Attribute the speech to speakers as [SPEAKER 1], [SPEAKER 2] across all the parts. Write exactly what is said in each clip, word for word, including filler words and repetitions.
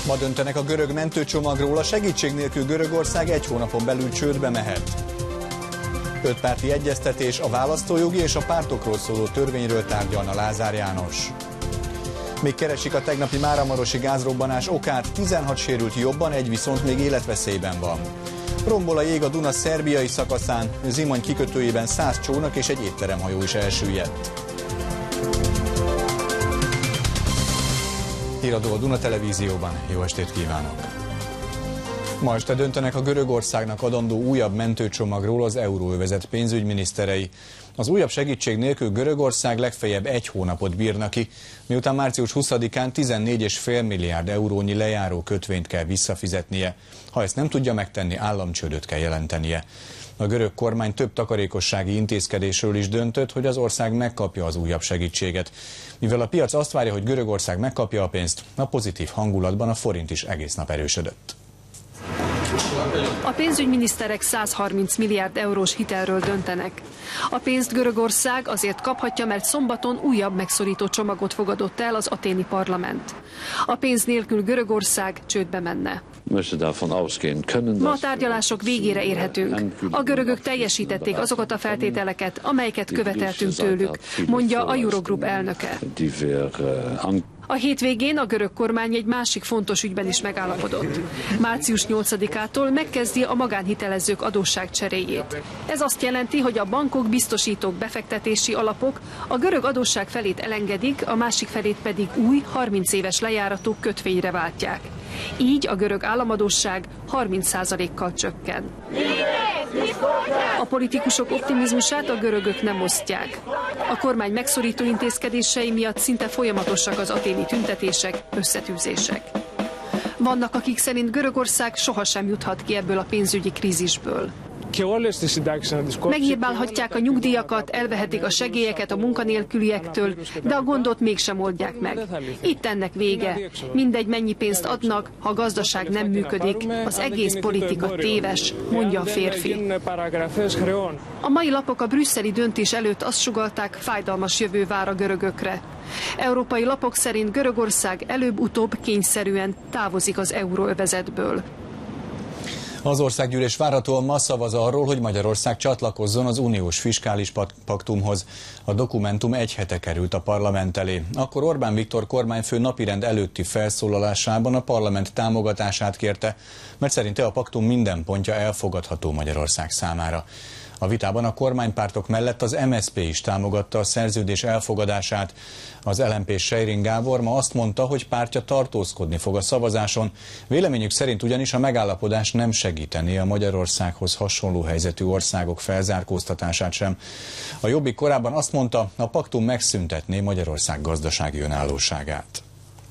[SPEAKER 1] Ma döntenek a görög mentőcsomagról, a segítség nélkül Görögország egy hónapon belül csődbe mehet. Ötpárti egyeztetés, a választójogi és a pártokról szóló törvényről tárgyalna Lázár János. Még keresik a tegnapi máramarosi gázrobbanás okát, tizenhat sérült jobban, egy viszont még életveszélyben van. Rombol a jég a Duna szerbiai szakaszán, Zimony kikötőjében száz csónak és egy étteremhajó is elsüllyedt. Híradó a Duna Televízióban, jó estét kívánok! Ma este döntenek a Görögországnak adandó újabb mentőcsomagról az euróövezet pénzügyminiszterei. Az újabb segítség nélkül Görögország legfeljebb egy hónapot bírna ki, miután március huszadikán tizennégy egész öt milliárd eurónyi lejáró kötvényt kell visszafizetnie. Ha ezt nem tudja megtenni, államcsődöt kell jelentenie. A görög kormány több takarékossági intézkedésről is döntött, hogy az ország megkapja az újabb segítséget. Mivel a piac azt várja, hogy Görögország megkapja a pénzt, a pozitív hangulatban a forint is egész nap erősödött.
[SPEAKER 2] A pénzügyminiszterek száz harminc milliárd eurós hitelről döntenek. A pénzt Görögország azért kaphatja, mert szombaton újabb megszorító csomagot fogadott el az athéni parlament. A pénz nélkül Görögország csődbe menne. Ma a tárgyalások végére érhetünk. A görögök teljesítették azokat a feltételeket, amelyeket követeltünk tőlük, mondja a Eurogroup elnöke. A hétvégén a görög kormány egy másik fontos ügyben is megállapodott. március nyolcadikától megkezdi a magánhitelezők adósságcseréjét. Ez azt jelenti, hogy a bankok, biztosítók, befektetési alapok a görög adósság felét elengedik, a másik felét pedig új, harminc éves lejáratú kötvényre váltják. Így a görög államadósság harminc százalékkal csökken. A politikusok optimizmusát a görögök nem osztják. A kormány megszorító intézkedései miatt szinte folyamatosak az athéni tüntetések, összetűzések. Vannak, akik szerint Görögország sohasem juthat ki ebből a pénzügyi krízisből. Megnyírbálhatják a nyugdíjakat, elvehetik a segélyeket a munkanélküliektől, de a gondot mégsem oldják meg. Itt ennek vége. Mindegy, mennyi pénzt adnak, ha a gazdaság nem működik, az egész politika téves, mondja a férfi. A mai lapok a brüsszeli döntés előtt azt sugallták, fájdalmas jövő vár a görögökre. Európai lapok szerint Görögország előbb-utóbb kényszerűen távozik az euróövezetből.
[SPEAKER 1] Az országgyűlés várhatóan ma szavaz arról, hogy Magyarország csatlakozzon az uniós fiskális paktumhoz. A dokumentum egy hete került a parlament elé. Akkor Orbán Viktor kormányfő napirend előtti felszólalásában a parlament támogatását kérte, mert szerinte a paktum minden pontja elfogadható Magyarország számára. A vitában a kormánypártok mellett az em es zé pé is támogatta a szerződés elfogadását. Az el em pés Sejrin Gábor ma azt mondta, hogy pártja tartózkodni fog a szavazáson. Véleményük szerint ugyanis a megállapodás nem segítené a Magyarországhoz hasonló helyzetű országok felzárkóztatását sem. A Jobbik korábban azt mondta, a paktum megszüntetné Magyarország gazdasági önállóságát.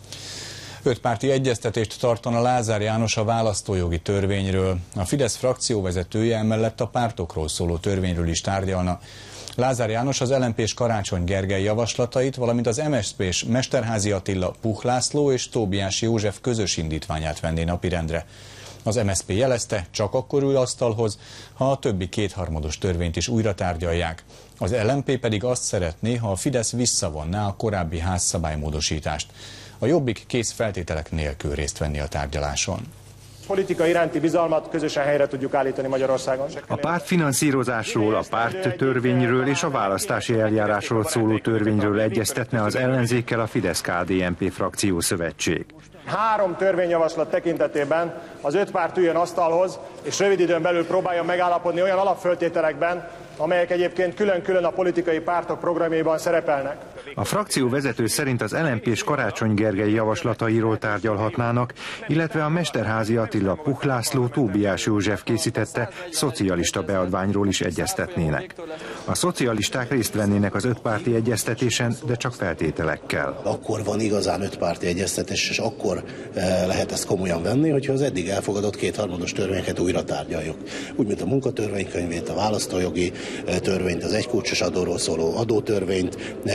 [SPEAKER 1] Ötpárti egyeztetést tartana Lázár János a választójogi törvényről. A Fidesz frakcióvezetője emellett a pártokról szóló törvényről is tárgyalna. Lázár János az el em pés Karácsony Gergely javaslatait, valamint az em es zé pés Mesterházy Attila, Puch László és Tóbiás József közös indítványát venné napirendre. Az em es zé pé jelezte, csak akkor ül asztalhoz, ha a többi kétharmados törvényt is újra tárgyalják. Az el em pé pedig azt szeretné, ha a Fidesz visszavonná a korábbi házszabálymódosítást. A Jobbik kész feltételek nélkül részt venni a tárgyaláson.
[SPEAKER 3] Politika iránti bizalmat közösen helyre tudjuk állítani Magyarországon.
[SPEAKER 4] A pártfinanszírozásról, a párttörvényről és a választási eljárásról szóló törvényről egyeztetne az ellenzékkel a Fidesz-ká dé en pé frakció szövetség.
[SPEAKER 3] Három törvényjavaslat tekintetében az öt párt üljön asztalhoz, és rövid időn belül próbáljon megállapodni olyan alapföltételekben, amelyek egyébként külön-külön a politikai pártok programjaiban szerepelnek.
[SPEAKER 4] A frakció vezető szerint az el em pés Karácsony Gergely javaslatairól tárgyalhatnának, illetve a Mesterházy Attila, Puch László, Tóbiás József készítette szocialista beadványról is egyeztetnének. A szocialisták részt vennének az ötpárti egyeztetésen, de csak feltételekkel.
[SPEAKER 5] Akkor van igazán ötpárti egyeztetés, és akkor lehet ezt komolyan venni, hogyha az eddig elfogadott kétharmados törvényeket újra tárgyaljuk. Úgy, mint a munkatörvénykönyvét, a választójogi törvényt, az egykulcsos adóról szóló adótörvényt, sőt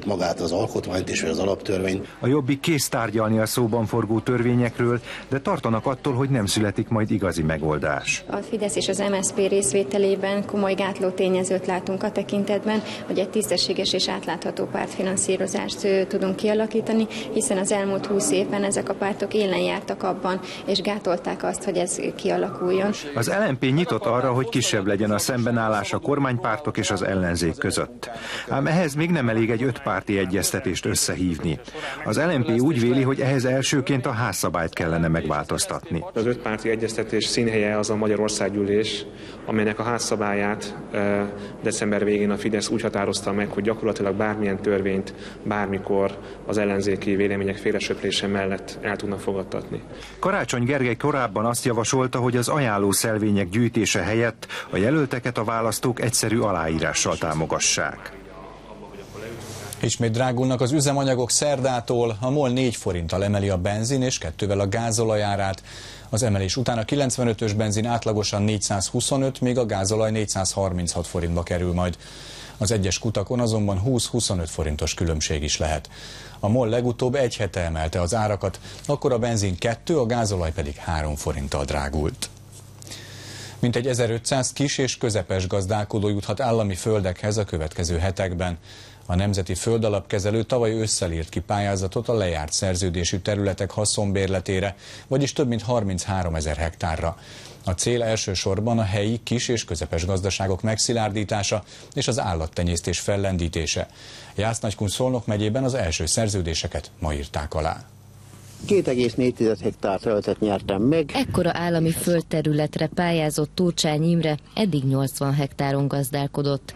[SPEAKER 5] magát az alkotmányt és az alaptörvényt.
[SPEAKER 4] A Jobbik kész tárgyalni a szóban forgó törvényekről, de tartanak attól, hogy nem születik majd igazi megoldás.
[SPEAKER 6] A Fidesz és az em es zé pé részvételében komoly gátló tényezőt látunk a tekintetben, hogy egy tisztességes és átlátható pártfinanszírozást tudunk kialakítani, hiszen az elmúlt húsz évben ezek a pártok élen jártak abban, és gátolták azt, hogy ez kialakuljon.
[SPEAKER 4] Az el en pé nyitott arra, hogy kisebb legyen a szembenállás a kormánypártok és az ellenzék között. Ám ehhez még nem elég egy ötpárti egyeztetést összehívni. Az el en pé úgy véli, hogy ehhez elsőként a házszabályt kellene megváltoztatni.
[SPEAKER 7] Az ötpárti egyeztetés színhelye az a Magyarországgyűlés, amelynek a házszabályát december végén a Fidesz úgy határozta meg, hogy gyakorlatilag bármilyen törvényt bármikor az ellenzéki vélemények félresöplése mellett el tudnak fogadtatni.
[SPEAKER 4] Karácsony Gergely korábban azt javasolta, hogy az ajánló szelvények gyűjtése helyett a jelölteket a választók egyszerű aláírással támogassák.
[SPEAKER 1] Ismét drágulnak az üzemanyagok szerdától, a MOL négy forinttal emeli a benzin és kettővel a gázolaj árát. Az emelés után a kilencvenötös benzin átlagosan négyszázhuszonöt, míg a gázolaj négyszázharminchat forintba kerül majd. Az egyes kutakon azonban húsz-huszonöt forintos különbség is lehet. A MOL legutóbb egy hete emelte az árakat, akkor a benzin kettő, a gázolaj pedig három forinttal drágult. Mintegy ezerötszáz kis és közepes gazdálkodó juthat állami földekhez a következő hetekben. A Nemzeti Földalapkezelő tavaly ősszel írt ki pályázatot a lejárt szerződésű területek haszonbérletére, vagyis több mint harmincháromezer hektárra. A cél elsősorban a helyi kis és közepes gazdaságok megszilárdítása és az állattenyésztés fellendítése. Jász-Nagykun-Szolnok megyében az első szerződéseket ma írták alá.
[SPEAKER 8] két egész négy hektár területet nyertem meg.
[SPEAKER 9] Ekkora állami földterületre pályázott Turcsány Imre, eddig nyolcvan hektáron gazdálkodott.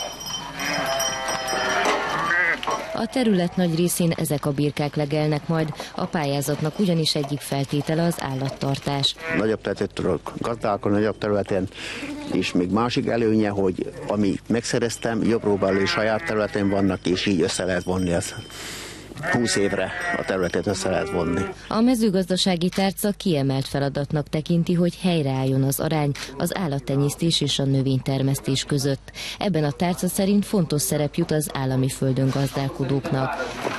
[SPEAKER 9] A terület nagy részén ezek a birkák legelnek majd, a pályázatnak ugyanis egyik feltétele az állattartás.
[SPEAKER 8] Nagyobb területet tudok gazdálkodni, nagyobb területen, és még másik előnye, hogy ami megszereztem, jobb próbáló saját területen vannak, és így össze lehet vonni ezt. húsz évre a területet össze lehet vonni.
[SPEAKER 9] A mezőgazdasági tárca kiemelt feladatnak tekinti, hogy helyreálljon az arány az állattenyésztés és a növénytermesztés között. Ebben a tárca szerint fontos szerep jut az állami földön gazdálkodóknak.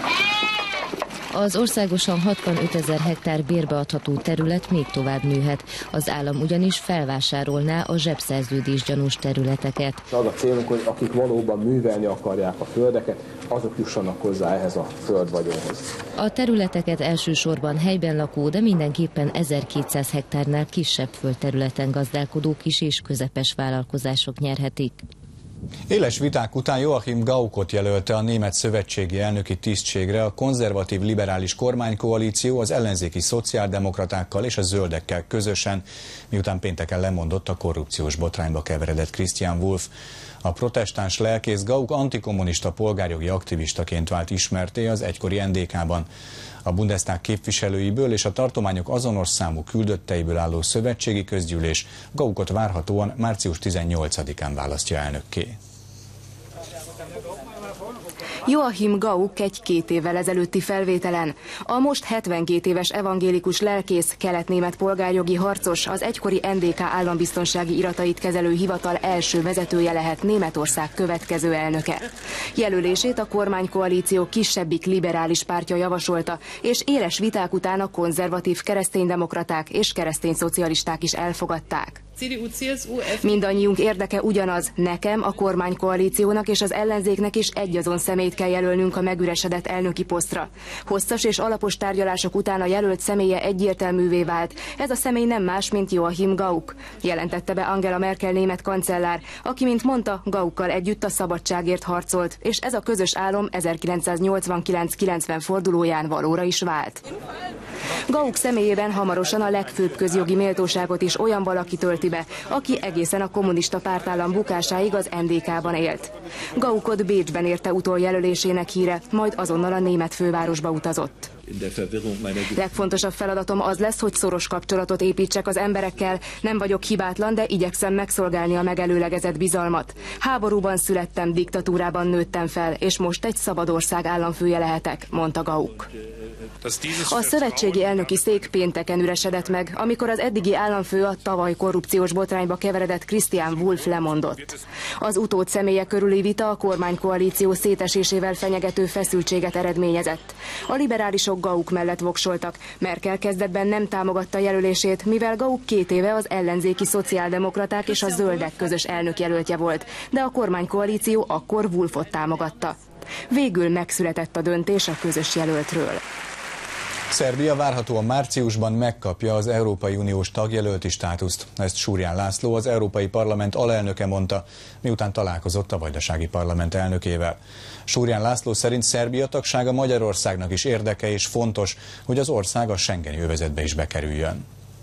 [SPEAKER 9] Az országosan hatvanötezer hektár bérbeadható terület még tovább nőhet. Az állam ugyanis felvásárolná a zsebszerződés gyanús területeket.
[SPEAKER 10] Az a célunk, hogy akik valóban művelni akarják a földeket, azok jussanak hozzá ehhez a földvagyonhoz.
[SPEAKER 9] A területeket elsősorban helyben lakó, de mindenképpen ezerkétszáz hektárnál kisebb földterületen gazdálkodó kis és közepes vállalkozások nyerhetik.
[SPEAKER 1] Éles viták után Joachim Gaukot jelölte a német szövetségi elnöki tisztségre a konzervatív liberális kormánykoalíció az ellenzéki szociáldemokratákkal és a zöldekkel közösen, miután pénteken lemondott a korrupciós botrányba keveredett Christian Wulff. A protestáns lelkész Gauck antikommunista polgárjogi aktivistaként vált ismertté az egykori en dé ká-ban. A Bundestag képviselőiből és a tartományok azonos számú küldötteiből álló szövetségi közgyűlés Gaukot várhatóan március tizennyolcadikán választja elnökké.
[SPEAKER 11] Joachim Gauck egy két évvel ezelőtti felvételen. A most hetvenkét éves evangélikus lelkész, kelet-német polgárjogi harcos, az egykori en dé ká állambiztonsági iratait kezelő hivatal első vezetője lehet Németország következő elnöke. Jelölését a kormánykoalíció kisebbik liberális pártja javasolta, és éles viták után a konzervatív kereszténydemokraták és keresztényszocialisták is elfogadták. Mindannyiunk érdeke ugyanaz, nekem, a kormánykoalíciónak és az ellenzéknek is egyazon személyt kell jelölnünk a megüresedett elnöki posztra. Hosszas és alapos tárgyalások után a jelölt személye egyértelművé vált. Ez a személy nem más, mint Joachim Gauck, jelentette be Angela Merkel német kancellár, aki, mint mondta, Gauckkal együtt a szabadságért harcolt, és ez a közös álom ezerkilencszáznyolcvankilenc kilencven fordulóján valóra is vált. Gauck személyében hamarosan a legfőbb közjogi méltóságot is olyan valaki tölti be, aki egészen a kommunista pártállam bukásáig az en dé ká-ban élt. Gauckot Bécsben érte utoljelölésének híre, majd azonnal a német fővárosba utazott. Legfontosabb feladatom az lesz, hogy szoros kapcsolatot építsek az emberekkel. Nem vagyok hibátlan, de igyekszem megszolgálni a megelőlegezett bizalmat. Háborúban születtem, diktatúrában nőttem fel, és most egy szabad ország államfője lehetek, mondta Gauck. A szövetségi elnöki szék pénteken üresedett meg, amikor az eddigi államfő a tavaly korrupciós botrányba keveredett Christian Wulff lemondott. Az utód személye körüli vita a kormánykoalíció szétesésével fenyegető feszültséget eredményezett. A liberálisok Gauck mellett voksoltak. Merkel kezdetben nem támogatta jelölését, mivel Gauck két éve az ellenzéki szociáldemokraták és a zöldek közös elnökjelöltje volt, de a kormánykoalíció akkor Wulffot támogatta. Végül megszületett a döntés a közös jelöltről.
[SPEAKER 1] Szerbia várhatóan márciusban megkapja az Európai Uniós tagjelölti státuszt. Ezt Surján László, az Európai Parlament alelnöke mondta, miután találkozott a Vajdasági Parlament elnökével. Surján László szerint Szerbia tagsága Magyarországnak is érdeke és fontos, hogy az ország a schengeni övezetbe is bekerüljön.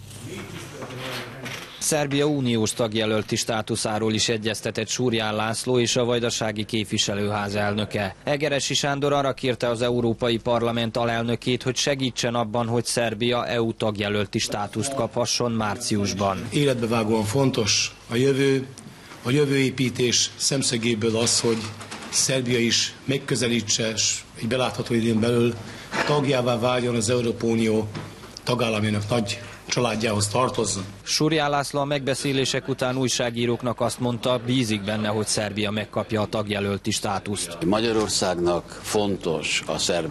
[SPEAKER 12] Szerbia uniós tagjelölti státuszáról is egyeztetett Surján László és a Vajdasági Képviselőház elnöke. Egeressy Sándor arra kérte az Európai Parlament alelnökét, hogy segítsen abban, hogy Szerbia é u tagjelölti státust kaphasson márciusban.
[SPEAKER 13] Életbevágóan fontos a jövő, a jövőépítés szemszögéből az, hogy Szerbia is megközelítse, és egy belátható időn belül tagjává váljon az Európai Unió tagállamának nagy családjához tartozzon.
[SPEAKER 12] Surján László a megbeszélések után újságíróknak azt mondta, bízik benne, hogy Szerbia megkapja a tagjelölti státuszt.
[SPEAKER 14] Magyarországnak fontos a szerb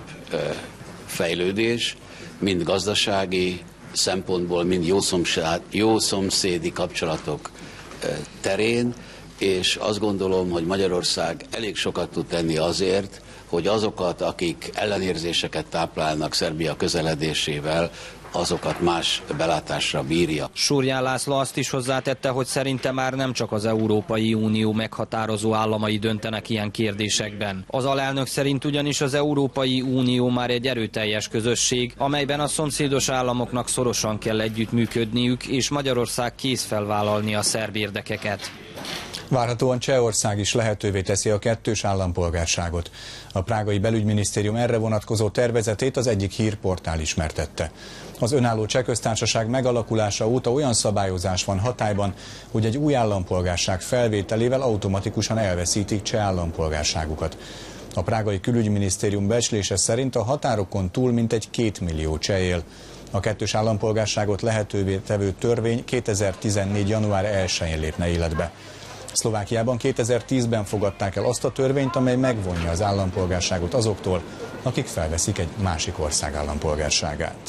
[SPEAKER 14] fejlődés, mind gazdasági szempontból, mind jó szomszédi kapcsolatok terén, és azt gondolom, hogy Magyarország elég sokat tud tenni azért, hogy azokat, akik ellenérzéseket táplálnak Szerbia közeledésével, azokat más belátásra bírja.
[SPEAKER 12] Surján László azt is hozzátette, hogy szerinte már nem csak az Európai Unió meghatározó államai döntenek ilyen kérdésekben. Az alelnök szerint ugyanis az Európai Unió már egy erőteljes közösség, amelyben a szomszédos államoknak szorosan kell együttműködniük, és Magyarország kész felvállalni a szerb érdekeket.
[SPEAKER 1] Várhatóan Csehország is lehetővé teszi a kettős állampolgárságot. A prágai belügyminisztérium erre vonatkozó tervezetét az egyik hírportál ismertette. Az önálló Cseh Köztársaság megalakulása óta olyan szabályozás van hatályban, hogy egy új állampolgárság felvételével automatikusan elveszítik cseh állampolgárságukat. A prágai külügyminisztérium becslése szerint a határokon túl mintegy két millió cseh él. A kettős állampolgárságot lehetővé tevő törvény kétezer-tizennégy. január elsején lépne életbe. Szlovákiában kétezer-tízben fogadták el azt a törvényt, amely megvonja az állampolgárságot azoktól, akik felveszik egy másik ország állampolgárságát.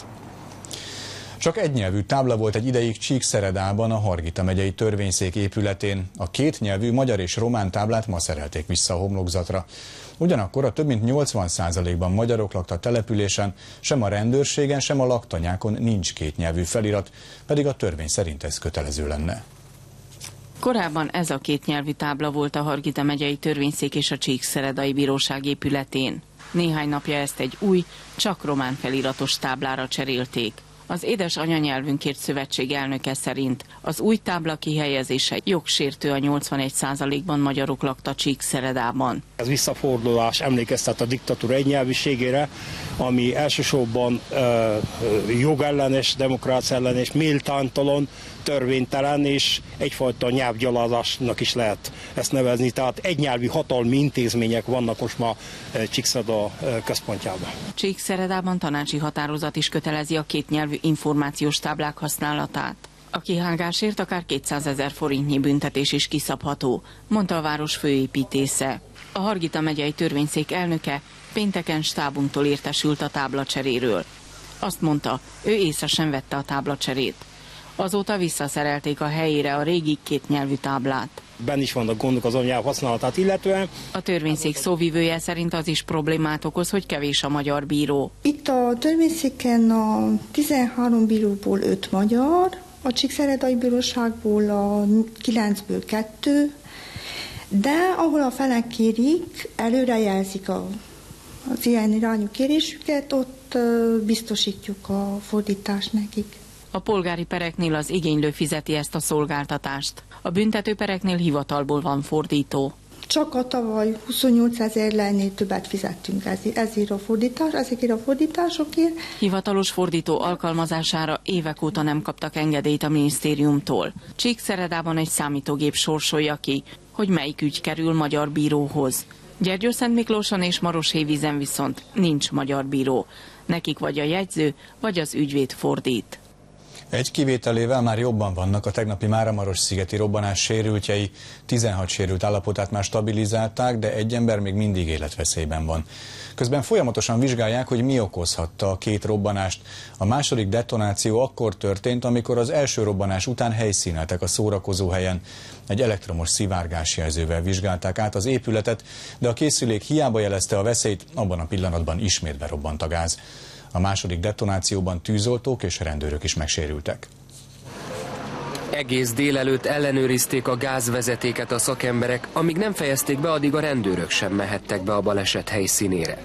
[SPEAKER 1] Csak egynyelvű tábla volt egy ideig Csíkszeredában, a Hargita megyei törvényszék épületén. A kétnyelvű magyar és román táblát ma szerelték vissza a homlokzatra. Ugyanakkor a több mint nyolcvan százalékban magyarok lakta településen, sem a rendőrségen, sem a laktanyákon nincs kétnyelvű felirat, pedig a törvény szerint ez kötelező lenne.
[SPEAKER 15] Korábban ez a kétnyelvű tábla volt a Hargita megyei törvényszék és a Csíkszeredai bíróság épületén. Néhány napja ezt egy új, csak román feliratos táblára cserélték. Az Édes Anyanyelvünkért Szövetség elnöke szerint az új tábla kihelyezése jogsértő a nyolcvanegy százalékban magyarok lakta Csíkszeredában.
[SPEAKER 16] Ez visszafordulás emlékeztet a diktatúra egynyelvűségére, ami elsősorban uh, jogellenes, demokrácia ellenes, méltánytalan, törvénytelen és egyfajta nyelvgyalázásnak is lehet ezt nevezni. Tehát egynyelvű hatalmi intézmények vannak most ma Csíkszereda központjában.
[SPEAKER 15] Csíkszeredában tanácsi határozat is kötelezi a kétnyelvű információs táblák használatát. A kihágásért akár kétszázezer forintnyi büntetés is kiszabható, mondta a város főépítésze. A Hargita megyei törvényszék elnöke pénteken stábunktól értesült a táblacseréről. Azt mondta, ő észre sem vette a táblacserét. Azóta visszaszerelték a helyére a régi kétnyelvű táblát.
[SPEAKER 16] Benn is vannak gondok az anyanyelv használatát illetően.
[SPEAKER 15] A törvényszék szóvivője szerint az is problémát okoz, hogy kevés a magyar bíró.
[SPEAKER 17] Itt a törvényszéken a tizenhárom bíróból öt magyar, a Csíkszeredai bíróságból a kilencből kettő, de ahol a felek kérik, előrejelzik a, az ilyen irányú kérésüket, ott biztosítjuk a fordítást nekik.
[SPEAKER 15] A polgári pereknél az igénylő fizeti ezt a szolgáltatást. A büntető pereknél hivatalból van fordító.
[SPEAKER 17] csak a tavaly huszonnyolcezer lennél többet fizettünk ezért, ezért a fordítás, ezekért a fordításokért.
[SPEAKER 15] Hivatalos fordító alkalmazására évek óta nem kaptak engedélyt a minisztériumtól. Csíkszeredában egy számítógép sorsolja ki, hogy melyik ügy kerül magyar bíróhoz. Gyergyószentmiklóson és Maroshévízen viszont nincs magyar bíró. Nekik vagy a jegyző, vagy az ügyvéd fordít.
[SPEAKER 1] Egy kivételével már jobban vannak a tegnapi Máramaros-szigeti robbanás sérültjei. tizenhat sérült állapotát már stabilizálták, de egy ember még mindig életveszélyben van. Közben folyamatosan vizsgálják, hogy mi okozhatta a két robbanást. A második detonáció akkor történt, amikor az első robbanás után helyszíneltek a szórakozóhelyen. Egy elektromos szivárgásjelzővel vizsgálták át az épületet, de a készülék hiába jelezte a veszélyt, abban a pillanatban ismét berobbant a gáz. A második detonációban tűzoltók és rendőrök is megsérültek.
[SPEAKER 18] Egész délelőtt ellenőrizték a gázvezetéket a szakemberek, amíg nem fejezték be, addig a rendőrök sem mehettek be a baleset helyszínére.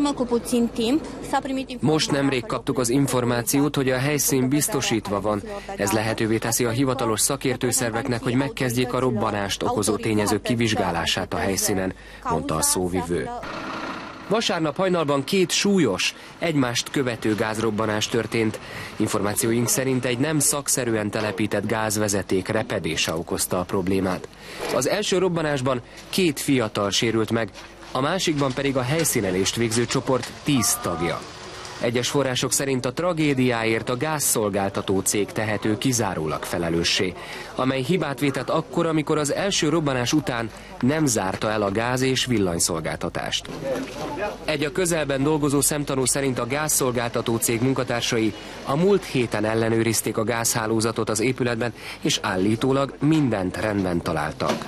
[SPEAKER 18] Most nemrég kaptuk az információt, hogy a helyszín biztosítva van. Ez lehetővé teszi a hivatalos szakértőszerveknek, hogy megkezdjék a robbanást okozó tényezők kivizsgálását a helyszínen, mondta a szóvivő. Vasárnap hajnalban két súlyos, egymást követő gázrobbanás történt. Információink szerint egy nem szakszerűen telepített gázvezeték repedése okozta a problémát. Az első robbanásban két fiatal sérült meg, a másikban pedig a helyszínelést végző csoport tíz tagja. Egyes források szerint a tragédiáért a gázszolgáltató cég tehető kizárólag felelőssé, amely hibát vétett akkor, amikor az első robbanás után nem zárta el a gáz- és villanyszolgáltatást. Egy a közelben dolgozó szemtanú szerint a gázszolgáltató cég munkatársai a múlt héten ellenőrizték a gázhálózatot az épületben, és állítólag mindent rendben találtak.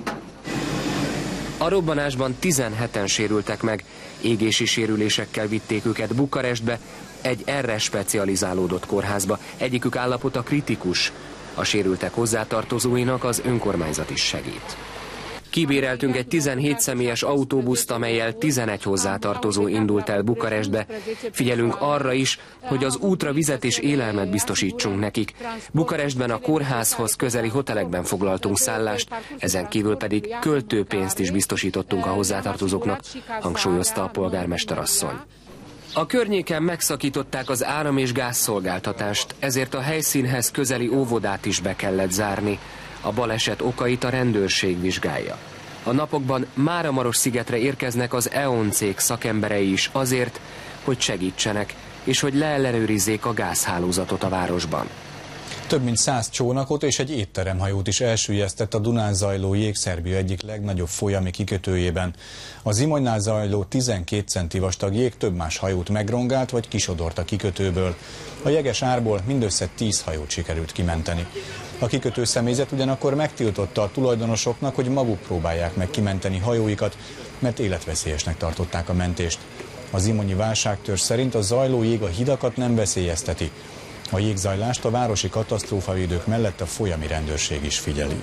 [SPEAKER 18] A robbanásban tizenheten sérültek meg, égési sérülésekkel vitték őket Bukarestbe, egy erre specializálódott kórházba. Egyikük állapota kritikus. A sérültek hozzátartozóinak az önkormányzat is segít. Kibéreltünk egy tizenhét személyes autóbuszt, amellyel tizenegy hozzátartozó indult el Bukarestbe. Figyelünk arra is, hogy az útra vizet és élelmet biztosítsunk nekik. Bukarestben a kórházhoz közeli hotelekben foglaltunk szállást, ezen kívül pedig költőpénzt is biztosítottunk a hozzátartozóknak, hangsúlyozta a polgármester asszony. A környéken megszakították az áram- és gázszolgáltatást, ezért a helyszínhez közeli óvodát is be kellett zárni. A baleset okait a rendőrség vizsgálja. A napokban Máramarosszigetre érkeznek az é o en cég szakemberei is azért, hogy segítsenek, és hogy leellenőrizzék a gázhálózatot a városban.
[SPEAKER 1] Több mint száz csónakot és egy étteremhajót is elsüllyesztett a Dunán zajló jégszerbia egyik legnagyobb folyami kikötőjében. A Zimonynál zajló tizenkét centi vastag jég több más hajót megrongált vagy kisodort a kikötőből. A jeges árból mindössze tíz hajót sikerült kimenteni. A kikötő személyzet ugyanakkor megtiltotta a tulajdonosoknak, hogy maguk próbálják meg kimenteni hajóikat, mert életveszélyesnek tartották a mentést. A zimonyi válságtörzs szerint a zajló jég a hidakat nem veszélyezteti. A jégzajlást a városi katasztrófavédők mellett a folyami rendőrség is figyeli.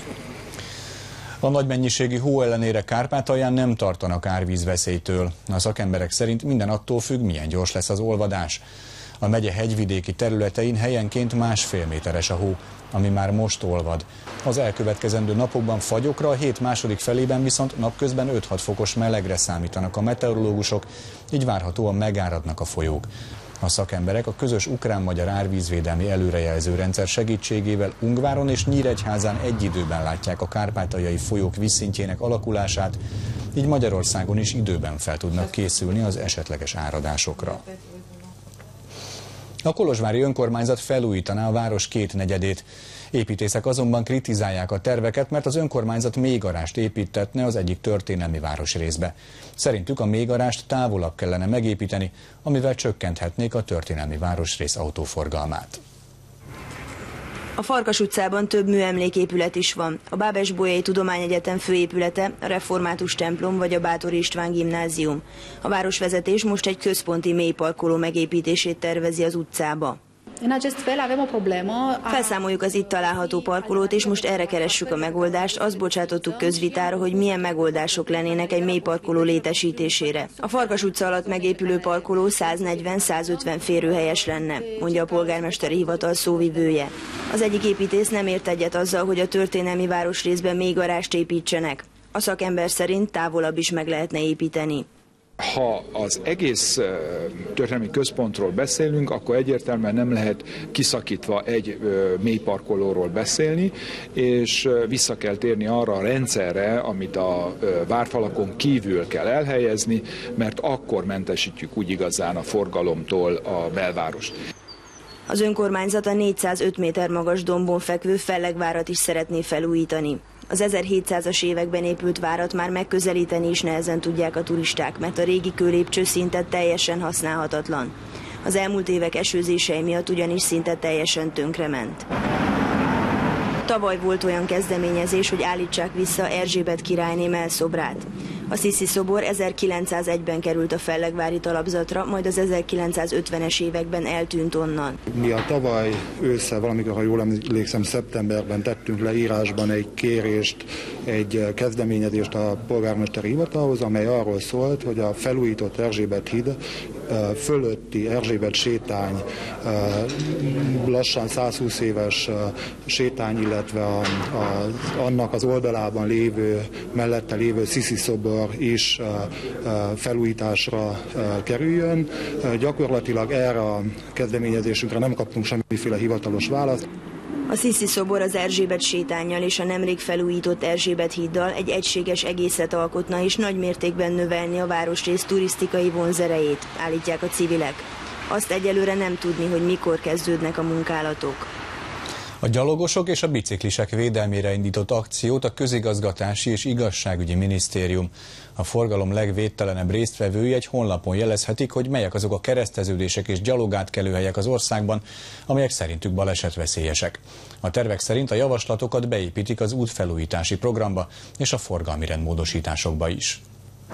[SPEAKER 1] A nagy mennyiségű hó ellenére Kárpátalján nem tartanak árvízveszélytől. A szakemberek szerint minden attól függ, milyen gyors lesz az olvadás. A megye hegyvidéki területein helyenként másfél méteres a hó, ami már most olvad. Az elkövetkezendő napokban fagyokra, a hét második felében viszont napközben öt-hat fokos melegre számítanak a meteorológusok, így várhatóan megáradnak a folyók. A szakemberek a közös ukrán-magyar árvízvédelmi előrejelző rendszer segítségével Ungváron és Nyíregyházán egy időben látják a kárpátaljai folyók vízszintjének alakulását, így Magyarországon is időben fel tudnak készülni az esetleges áradásokra. A kolozsvári önkormányzat felújítaná a város két negyedét. Építészek azonban kritizálják a terveket, mert az önkormányzat mélygarást építetne az egyik történelmi városrészbe. Szerintük a mélygarást távolabb kellene megépíteni, amivel csökkenthetnék a történelmi városrész autóforgalmát.
[SPEAKER 19] A Farkas utcában több műemléképület is van. A Bábes-Bolyai Tudományegyetem főépülete, a Református templom vagy a Báthori István gimnázium. A városvezetés most egy központi mélyparkoló megépítését tervezi az utcába. Felszámoljuk az itt található parkolót, és most erre keressük a megoldást. Azt bocsátottuk közvitára, hogy milyen megoldások lennének egy mélyparkoló létesítésére. A Farkas utca alatt megépülő parkoló száznegyven-százötven férőhelyes lenne, mondja a polgármesteri hivatal szóvivője. Az egyik építész nem ért egyet azzal, hogy a történelmi városrészben mélygarást építsenek. A szakember szerint távolabb is meg lehetne építeni.
[SPEAKER 20] Ha az egész történelmi központról beszélünk, akkor egyértelműen nem lehet kiszakítva egy mélyparkolóról beszélni, és vissza kell térni arra a rendszerre, amit a várfalakon kívül kell elhelyezni, mert akkor mentesítjük úgy igazán a forgalomtól a belvárost.
[SPEAKER 19] Az önkormányzat a négyszázöt méter magas dombon fekvő Fellegvárat is szeretné felújítani. Az ezerhétszázas években épült várat már megközelíteni is nehezen tudják a turisták, mert a régi kőlépcső szinte teljesen használhatatlan. Az elmúlt évek esőzései miatt ugyanis szinte teljesen tönkrement. Tavaly volt olyan kezdeményezés, hogy állítsák vissza Erzsébet királyné mellszobrát. A Sziszi szobor ezerkilencszázegyben került a fellegvári talapzatra, majd az ezerkilencszázötvenes években eltűnt onnan.
[SPEAKER 21] Mi a tavaly ősszel, valamikor, ha jól emlékszem, szeptemberben tettünk le írásban egy kérést, egy kezdeményezést a polgármesteri hivatalhoz, amely arról szólt, hogy a felújított Erzsébet híd fölötti Erzsébet sétány, lassan százhúsz éves sétány, illetve a, a, annak az oldalában lévő, mellette lévő Sziszi szobor is felújításra kerüljön. Gyakorlatilag erre a kezdeményezésünkre nem kaptunk semmiféle hivatalos választ.
[SPEAKER 19] A Sziszi szobor az Erzsébet sétánnyal és a nemrég felújított Erzsébet híddal egy egységes egészet alkotna, és nagy mértékben növelni a városrész turisztikai vonzerejét, állítják a civilek. Azt egyelőre nem tudni, hogy mikor kezdődnek a munkálatok.
[SPEAKER 1] A gyalogosok és a biciklisek védelmére indított akciót a Közigazgatási és Igazságügyi Minisztérium. A forgalom legvédtelenebb résztvevői egy honlapon jelezhetik, hogy melyek azok a kereszteződések és gyalogátkelőhelyek az országban, amelyek szerintük balesetveszélyesek. A tervek szerint a javaslatokat beépítik az útfelújítási programba és a forgalmi rendmódosításokba is.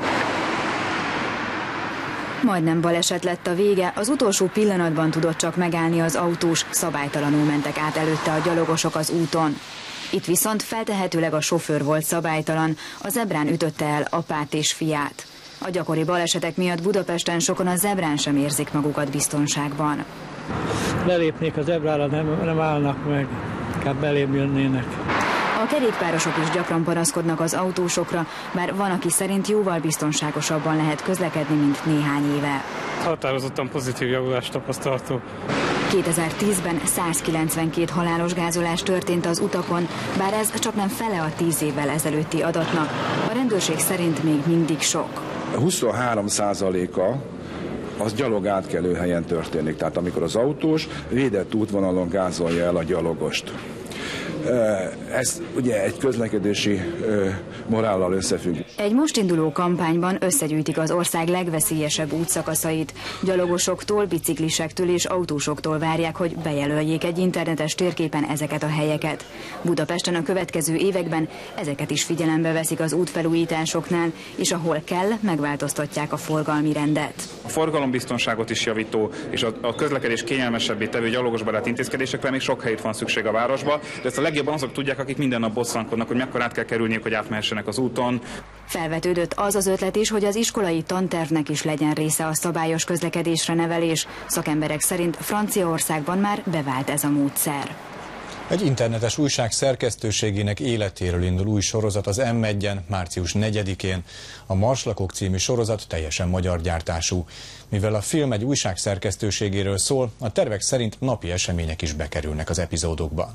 [SPEAKER 11] Majdnem baleset lett a vége, az utolsó pillanatban tudott csak megállni az autós, szabálytalanul mentek át előtte a gyalogosok az úton. Itt viszont feltehetőleg a sofőr volt szabálytalan, a zebrán ütötte el apát és fiát. A gyakori balesetek miatt Budapesten sokan a zebrán sem érzik magukat biztonságban.
[SPEAKER 22] Lelépnék a zebrára, nem, nem állnak meg, inkább belém jönnének.
[SPEAKER 11] A kerékpárosok is gyakran panaszkodnak az autósokra, bár van, aki szerint jóval biztonságosabban lehet közlekedni, mint néhány éve.
[SPEAKER 22] Határozottan pozitív javulást tapasztalható.
[SPEAKER 11] kétezer-tízben százkilencvenkét halálos gázolás történt az utakon, bár ez csak nem fele a tíz évvel ezelőtti adatnak. A rendőrség szerint még mindig sok.
[SPEAKER 23] huszonhárom százaléka az gyalogátkelő helyen történik, tehát amikor az autós védett útvonalon gázolja el a gyalogost. Ez ugye egy közlekedési morállal összefügg.
[SPEAKER 11] Egy most induló kampányban összegyűjtik az ország legveszélyesebb útszakaszait. Gyalogosoktól, biciklisektől és autósoktól várják, hogy bejelöljék egy internetes térképen ezeket a helyeket. Budapesten a következő években ezeket is figyelembe veszik az útfelújításoknál, és ahol kell, megváltoztatják a forgalmi rendet.
[SPEAKER 24] A forgalombiztonságot is javító és a közlekedés kényelmesebbé tevő gyalogosbarát intézkedésekre még sok helyet van szükség a városba, de ezt a legjobban azok tudják, akik minden nap bosszankodnak, hogy mekkora át kell kerülniük, hogy átmehessenek az úton.
[SPEAKER 11] Felvetődött az az ötlet is, hogy az iskolai tantervnek is legyen része a szabályos közlekedésre nevelés. Szakemberek szerint Franciaországban már bevált ez a módszer.
[SPEAKER 1] Egy internetes újság szerkesztőségének életéről indul új sorozat az em egyen március negyedikén. A Marslakok című sorozat teljesen magyar gyártású. Mivel a film egy újság szerkesztőségéről szól, a tervek szerint napi események is bekerülnek az epizódokba.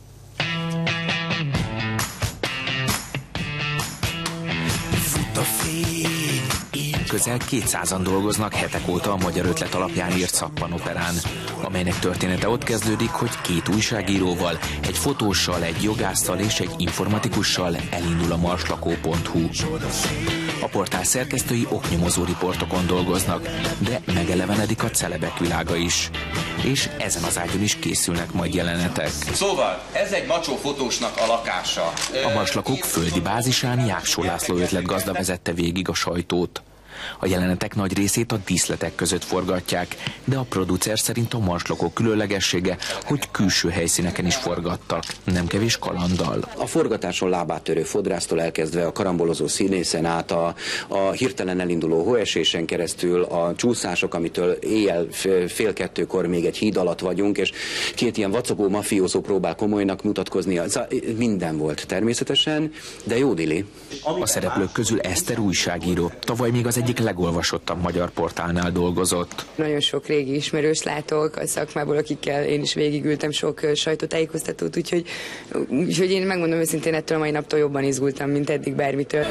[SPEAKER 25] Közel kétszázan dolgoznak hetek óta a Magyar Ötlet alapján írt szappanoperán, amelynek története ott kezdődik, hogy két újságíróval, egy fotóssal, egy jogásszal és egy informatikussal elindul a marslakó pont hu. A portál szerkesztői oknyomozó riportokon dolgoznak, de megelevenedik a celebek világa is. És ezen az ágyon is készülnek majd jelenetek.
[SPEAKER 26] Szóval, ez egy macsó fotósnak a lakása.
[SPEAKER 25] A marslakók földi bázisán Jáksó László ötletgazda vezette végig a sajtót. A jelenetek nagy részét a díszletek között forgatják, de a producer szerint a marslakok különlegessége, hogy külső helyszíneken is forgattak, nem kevés kalanddal.
[SPEAKER 2] A forgatáson lábát törő fodrásztól elkezdve a karambolozó színészen át, a, a hirtelen elinduló hóesésen keresztül, a csúszások, amitől éjjel fél kettőkor még egy híd alatt vagyunk, és két ilyen vacogó mafiózó próbál komolynak mutatkozni. Minden volt természetesen, de jó dili.
[SPEAKER 25] A szereplők közül Eszter újságíró, tavaly még az egyik legolvasottabb magyar portálnál dolgozott.
[SPEAKER 3] Nagyon sok régi ismerős látok a szakmából, akikkel én is végigültem sok sajtótájékoztatót, úgyhogy, úgyhogy én megmondom őszintén, ettől a mai naptól jobban izgultam, mint eddig bármitől.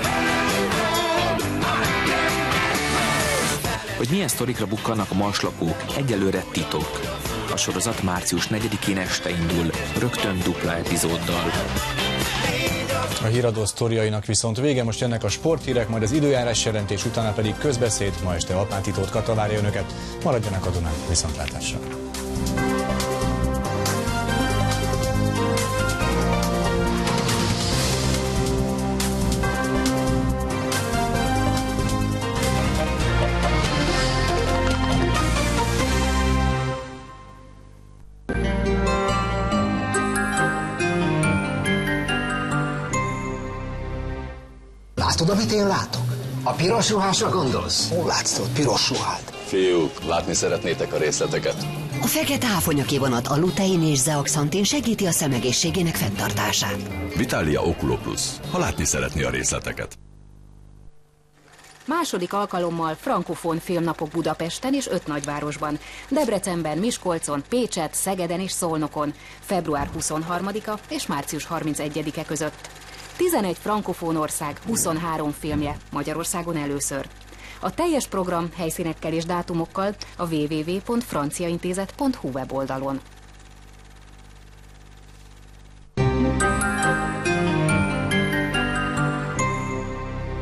[SPEAKER 25] Hogy milyen sztorikra bukkannak a marslakók, egyelőre titok. A sorozat március negyedikén este indul, rögtön dupla epizóddal.
[SPEAKER 1] A híradó sztoriainak viszont vége, most jönnek a sporthírek, majd az időjárás jelentés, utána pedig közbeszéd. Ma este Apáti Tóth Kata várja önöket. Maradjanak a Dunán, viszontlátásra!
[SPEAKER 4] Látod, amit én látok? A piros ruhásra gondolsz? Hol látsz ott piros ruhát?
[SPEAKER 5] Fiúk, látni szeretnétek a részleteket?
[SPEAKER 6] A fekete áfonyakivonat a lutein és zeaxantin segíti a szemegészségének fenntartását.
[SPEAKER 5] Vitalia Oculo Plus, ha látni szeretné a részleteket.
[SPEAKER 11] Második alkalommal frankofón filmnapok Budapesten és öt nagyvárosban. Debrecenben, Miskolcon, Pécset, Szegeden és Szolnokon. február huszonharmadika és március harmincegyedike között. tizenegy frankofón ország, huszonhárom filmje, Magyarországon először. A teljes program helyszínekkel és dátumokkal a double-u double-u double pont franciaintézet pont hu weboldalon.